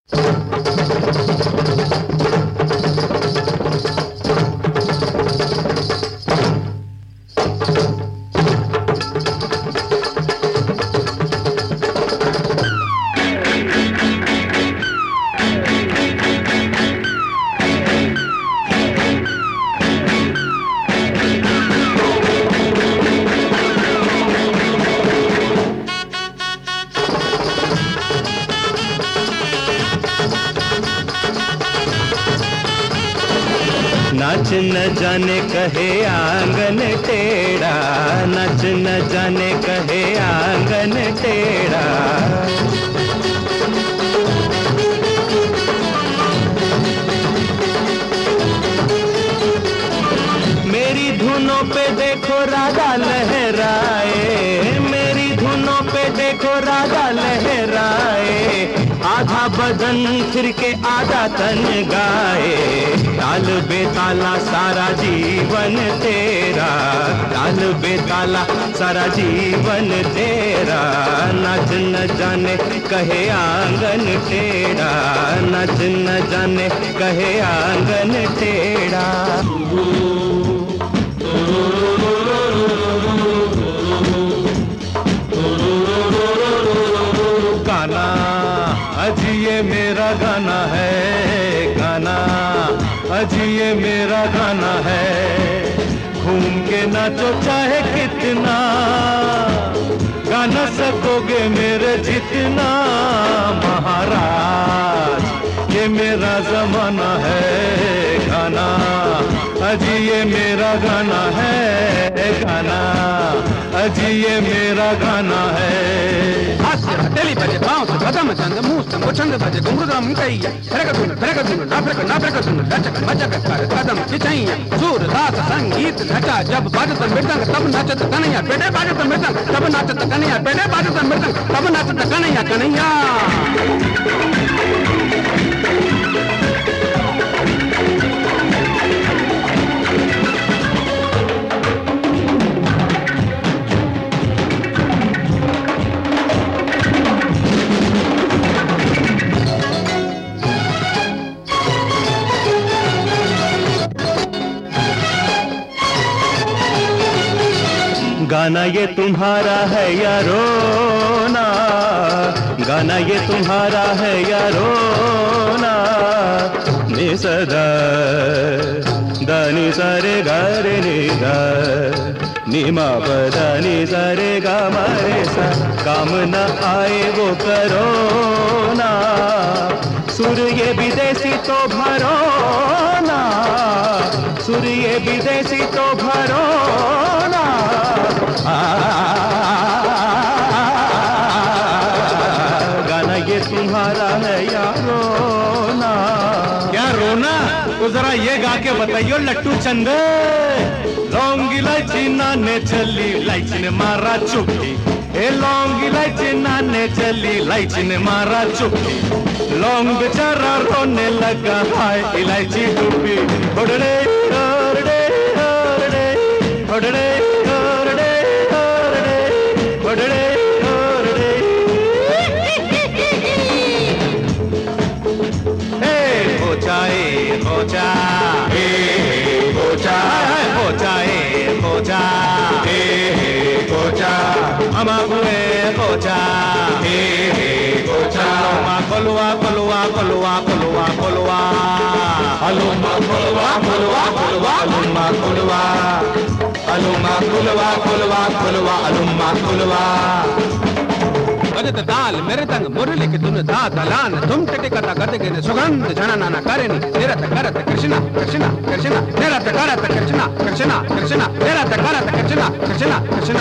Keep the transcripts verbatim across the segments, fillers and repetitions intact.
नाच न जाने कहे आंगन टेढ़ा, नाच न जाने कहे आंगन टेढ़ा। मेरी धुनों पे देखो रागा लहराए, मेरी धुनों पे देखो रागा लहराए। आधा बदन फिर के आधा तन गाए, ताल बेताला सारा जीवन तेरा, ताल बेताला सारा जीवन तेरा। नाच न जाने कहे आंगन टेढ़ा, नाच न जाने कहे आंगन टेढ़ा। गाना अजी ये मेरा गाना है, गाना अजी ये मेरा गाना है। घूम के नाचो चाहे कितना, गा न सकोगे मेरे जितना। महाराज ये मेरा जमाना है, गाना अजी ये मेरा गाना है, गाना अजी ये मेरा गाना है। हास्य हथेली बजे पाँव से कदम चंद मुंह से मुचंद बजे घुंघरू कहिया फेरक दून फेरक दून ना फेरक ना फेरक दून लचक मचक कर कदम खिंचैया। सूर रास संगीत घटा जब बाजत मृदंग तब नाचत कन्हैया बेटे, बाजत मृदंग तब नाचत कन्हैया बेटे, बाजत मृदंग तब नाचत कन्हैया कन्हैया। गाना ये तुम्हारा है या रोना, गाना ये तुम्हारा है या रोना। नि सदा दानी सारे गारे नि गा, नि मा पदा नि सारे गा मारे सा। काम न आए वो करो ना, सुर ये विदेशी तो भरो ना, सुर ये विदेशी तो भरो ना। गाना ये तुम्हारा है या रोना। क्या रोना? तो जरा ये गा के बताइयो लट्टू चंदे। लौंग इलायची नाने चली, इलायची ने मारा चुपकी। ए लौंग इलायची नाने चली, इलायची ने मारा चुपकी। लौंग बेचारा रोने लगा, हाय इलायची डूबी। ओडड़े ओडड़े ओडड़े ओडड़े ओडड़े ओडड़े ओडड़े। ए बोचा ए बोचा ए बोचा बोचा ए बोचा ए बोचा अमागुए बोचा ए बोचा। मा कोलवा कोलवा कोलवा कोलवा कोलवा अलुमा कोलवा कोलवा कोलवा अलुमा कोलवा अलुमा कोलवा कोलवा कोलवा अलुमा कोलवा। बजत ताल मेरे तंग मुरली की धुन धा दलान तुम टिटिकता गदगे ने सुगंध झनना करेनी। निरत करत कृष्णा कृष्णा कृष्णा निरत करत कृष्णा कृष्णा कृष्णा निरत करत कृष्णा कृष्णा कृष्णा।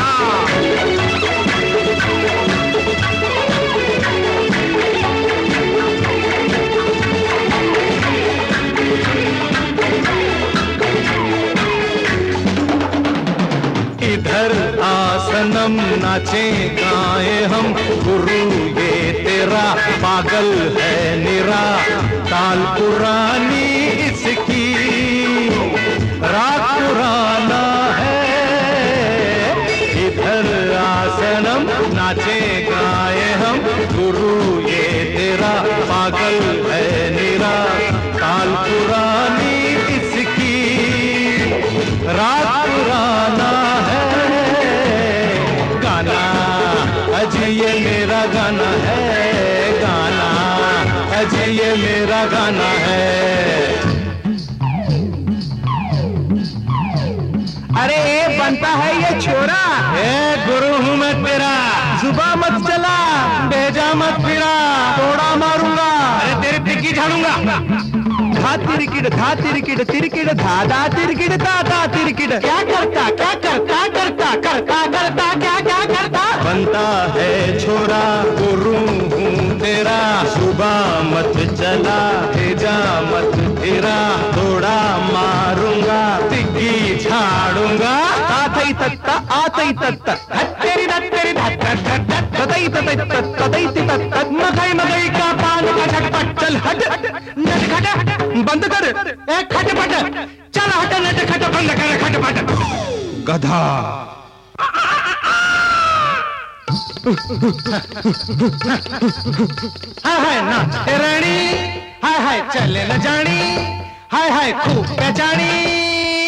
इधर आसनम नाचे गाए हम, गुरु ये तेरा पागल है निरा। ताल पुरानी इसकी राग पुराना है। इधर आसनम नाचे गाए हम, गुरु ये तेरा पागल ये मेरा गाना है। अरे ए बनता है ये छोरा, ए गुरु हूँ मैं तेरा, सुबह मत चला, भेजा मत फिरा, थोड़ा मारूंगा, अरे तेरी टिक्की झाड़ूंगा। धा तिरकिड धा तिरकिड तिरकिड धा धा तिरकिड धा धा तिरकिड। क्या करता क्या करता करता करता करता क्या क्या करता? बनता है छोरा, गुरु हूँ तेरा, सुबह मत चला, भेजा मत फिरा, थोड़ा मारूंगा, टिक्की झाड़ूंगा। आतई तत्ता आतई तत्ता हत्तेरी दत्तेरी धत्त ततई ततई ततई तत्त मगई मगई का पान का झटपट। चल हट नट खट बंद कर, ए खटपट चल हट नट खट बंद कर खटपट। गधा। हाय हाय नाचते रानी, हाय हाय चले न जानी, हाय हाय खूब पहचानी।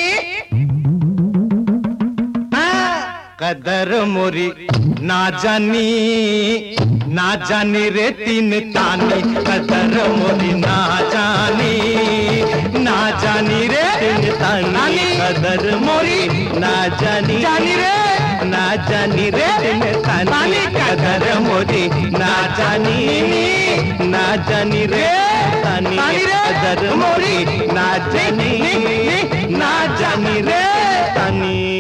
कदर मोरी ना जानी, ना जानी रे तीन तानी, कदर मोरी ना जानी, ना जानी रे तीन तानी, कदर मोरी ना जानी, जानी रे ना जानी रे तीन तानी, कदर मोरी ना जानी, ना जानी रे तानी, कदर मोरी ना जानी, ना जानी रे तानी।